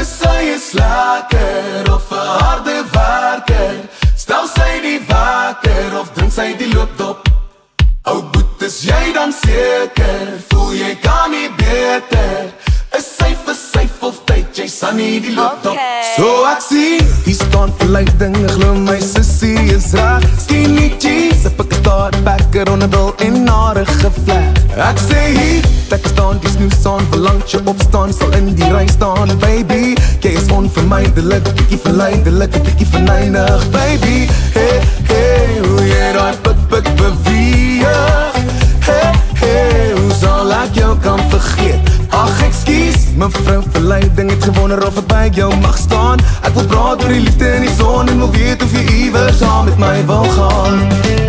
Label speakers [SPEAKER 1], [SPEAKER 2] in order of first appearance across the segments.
[SPEAKER 1] sy is lekker of 'n harde werker? Stel sy die wekker of drink sy die loopdop? Ou boet, is jy dan seker? Voel jy kan nie beter? Is sy versyf of tyd jy Sunny die loopdop? So ek sien, die staan verleiding, glo my sissie is reg. Skinny jeans, 'n pikstaart backer onder bil en hare gevleg. Ek sê hier, ek staan die snoes aan, verlangt jy opstaan, sal in die ry staan, baby. Jy is onvermydelik, bietjie verleidelik, 'n bietjie verneinig, baby. Hey, hey, hoe jy daai pik beweeg. Hey, hey, hoe sal ek jou kan vergeet? Ag, ekskuus, mevrou verleiding het gewonder of ek by jou mag staan. Ek wil praat oor die liefde in die son en wil weet of jy iewers saam met my wil gaan.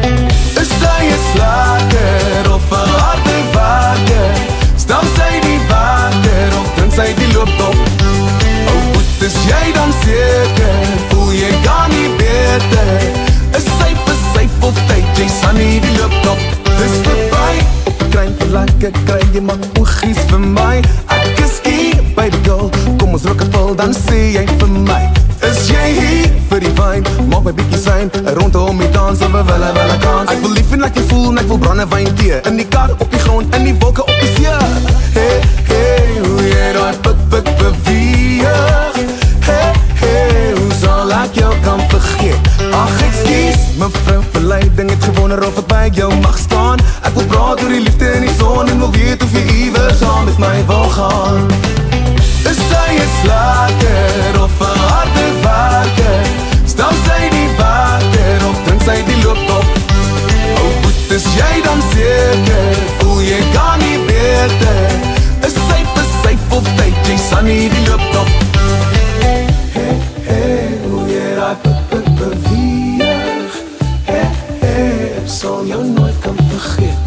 [SPEAKER 1] Is sy is lekker of 'n harde werker? Stel sy die wekker of drink sy die loopdop? Ou boet, is jy dan seker? Voel jy kan nie beter? Is sy versyf of tyd jy Sunny die loopdop? Dis verby, op 'n klein verlekker kry jy maar oogies vir my. Ek is hier, baby girl, kom ons rock 'n pil, dan sê jy vir my. Is jy hier vir die vibe? Maak my bietjie sein, rondom die dans of 'n wille kans. Ek wil lief en ek wil voel en ek wil brandewyn tee. In die kar, op die grond, in die wolke, op die see. Hey, hey, hoe jy daai pik beweeg. Hey, hey, hoe sal ek jou kan vergeet? Ag, ekskuus, mevrou verleiding het gewonder of ek by jou mag staan. Ek wil praat oor die liefde in die son en wil weet of jy iewers saam met my wil gaan. Is sy is lekker of 'n harde werker? Stel sy die wekker of drink sy die loopdop? Ou boet, is jy dan seker? Voel jy kan nie beter? Is sy versyf of tyd jy Sunny die loopdop? Hey, hey, hoe jy daai pik beweeg. Hey, hey, ek sal jou nooit kan vergeet.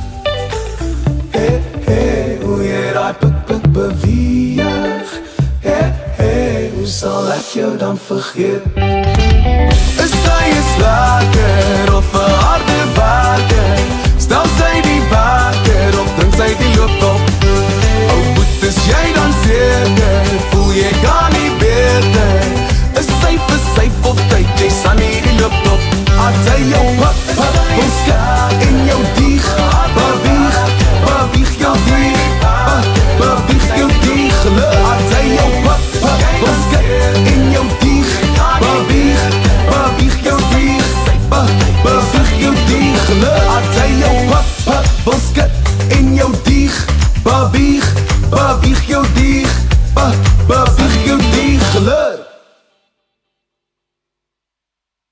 [SPEAKER 1] Hey, hey, hoe jy daai pik beweeg. Hey, hey, hoe sal ek jou dan vergeet? Is sy is lekker of 'n harde werker? Stel sy die wekker of drink sy die loopdop?